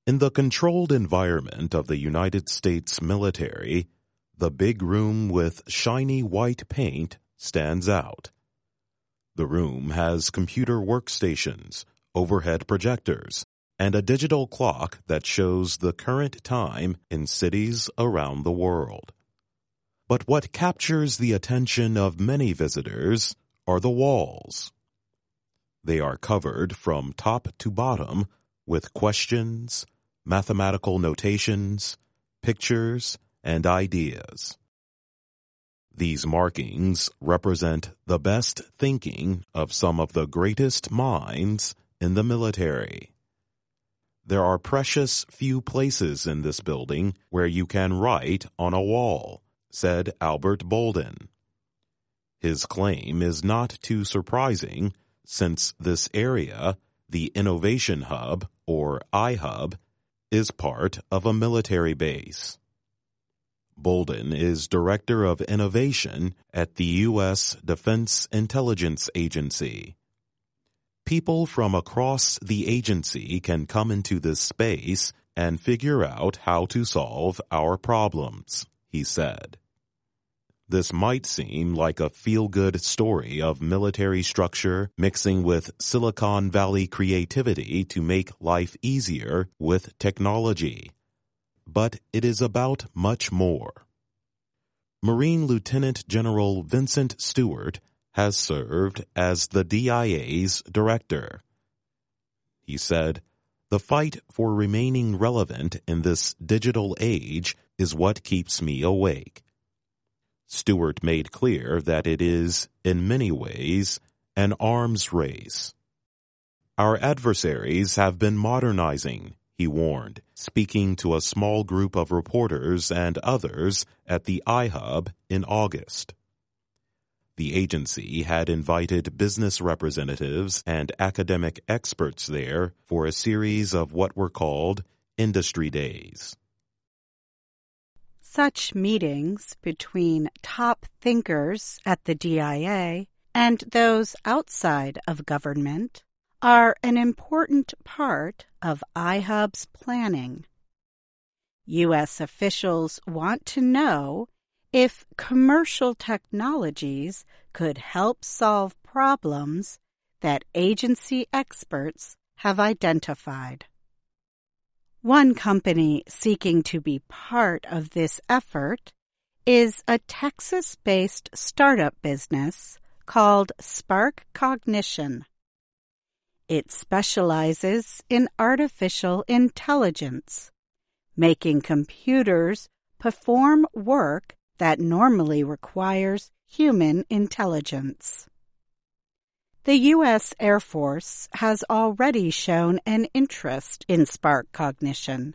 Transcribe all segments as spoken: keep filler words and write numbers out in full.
In the controlled environment of the United States military, the big room with shiny white paint stands out. The room has computer workstations, overhead projectors, and a digital clock that shows the current time in cities around the world. But what captures the attention of many visitors are the walls. They are covered from top to bottom with questions, mathematical notations, pictures, and ideas. These markings represent the best thinking of some of the greatest minds in the military. There are precious few places in this building where you can write on a wall, said Albert Bolden. His claim is not too surprising, since this area, the Innovation Hub, or I HUB, is part of a military base. Bolden is Director of Innovation at the U S Defense Intelligence Agency. People from across the agency can come into this space and figure out how to solve our problems, he said. This might seem like a feel-good story of military structure mixing with Silicon Valley creativity to make life easier with technology. But it is about much more. Marine Lieutenant General Vincent Stewart has served as the D I A's director. He said, "The fight for remaining relevant in this digital age is what keeps me awake." Stewart made clear that it is, in many ways, an arms race. Our adversaries have been modernizing, he warned, speaking to a small group of reporters and others at the I HUB in August. The agency had invited business representatives and academic experts there for a series of what were called industry days. Such meetings between top thinkers at the D I A and those outside of government are an important part of I HUB's planning. U S officials want to know if commercial technologies could help solve problems that agency experts have identified. One company seeking to be part of this effort is a Texas-based startup business called Spark Cognition. It specializes in artificial intelligence, making computers perform work that normally requires human intelligence. The U S Air Force has already shown an interest in Spark Cognition.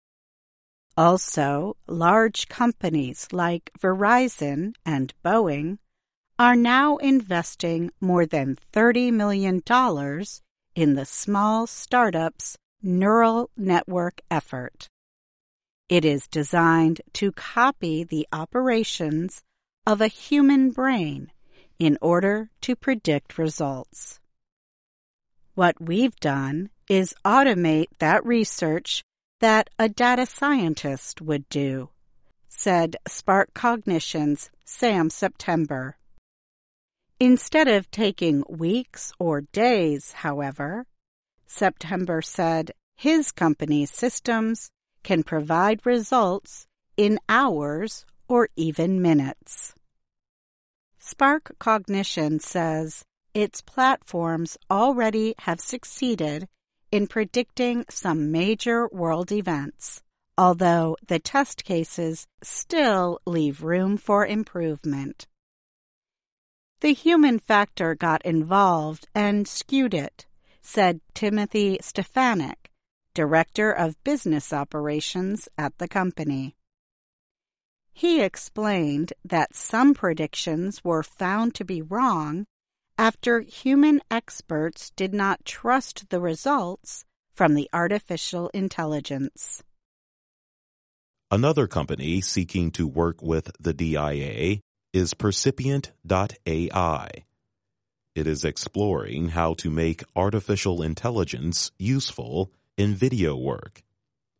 Also, large companies like Verizon and Boeing are now investing more than thirty million dollars in the small startup's neural network effort. It is designed to copy the operations of a human brain in order to predict results. What we've done is automate that research that a data scientist would do, said Spark Cognition's Sam September. Instead of taking weeks or days, however, September said his company's systems can provide results in hours or even minutes. Spark Cognition says its platforms already have succeeded in predicting some major world events, although the test cases still leave room for improvement. The human factor got involved and skewed it, said Timothy Stefanik, Director of Business Operations at the company. He explained that some predictions were found to be wrong after human experts did not trust the results from the artificial intelligence. Another company seeking to work with the D I A is Percipient dot A I. It is exploring how to make artificial intelligence useful in video work.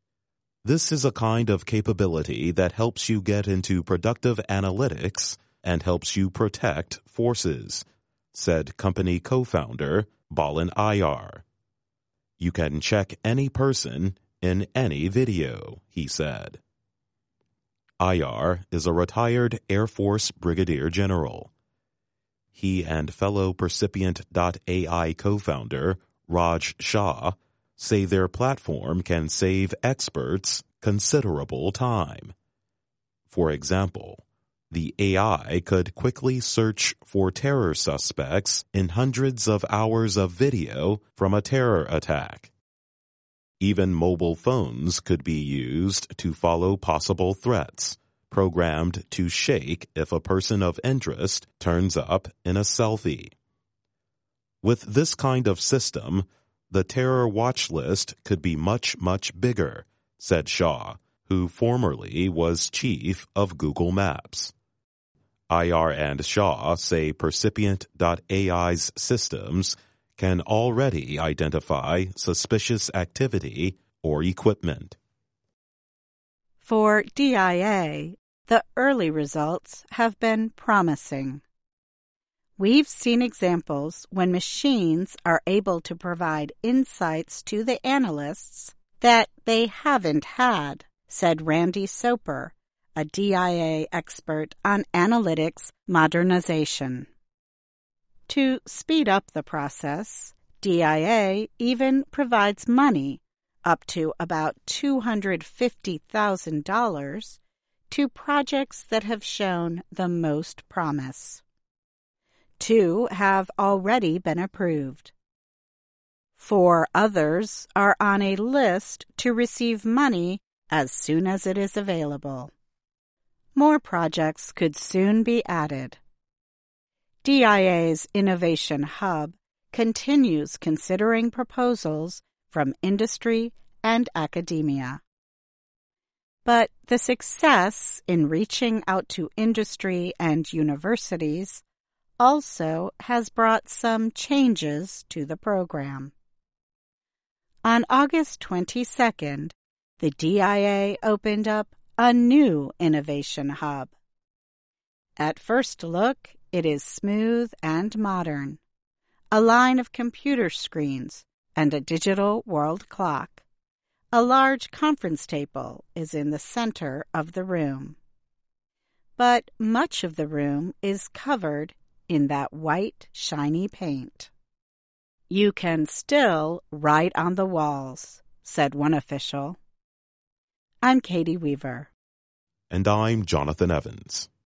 This is a kind of capability that helps you get into productive analytics and helps you protect forces, said company co-founder Balin Ayar. You can check any person in any video, he said. Ayar is a retired Air Force brigadier general. He and fellow Percipient dot A I co-founder Raj Shah say their platform can save experts considerable time. For example, the A I could quickly search for terror suspects in hundreds of hours of video from a terror attack. Even mobile phones could be used to follow possible threats, programmed to shake if a person of interest turns up in a selfie. With this kind of system, the terror watch list could be much, much bigger, said Shah, who formerly was chief of Google Maps. Ayar and Shah say Percipient dot A I's systems can already identify suspicious activity or equipment. For D I A, the early results have been promising. We've seen examples when machines are able to provide insights to the analysts that they haven't had, said Randy Soper, a D I A expert on analytics modernization. To speed up the process, D I A even provides money, up to about two hundred fifty thousand dollars, to projects that have shown the most promise. Two have already been approved. Four others are on a list to receive money as soon as it is available. More projects could soon be added. D I A's Innovation Hub continues considering proposals from industry and academia. But the success in reaching out to industry and universities also has brought some changes to the program. On August twenty-second, the D I A opened up a new Innovation Hub. At first look, it is smooth and modern, a line of computer screens and a digital world clock. A large conference table is in the center of the room. But much of the room is covered in that white, shiny paint. You can still write on the walls, said one official. I'm Katie Weaver. And I'm Jonathan Evans.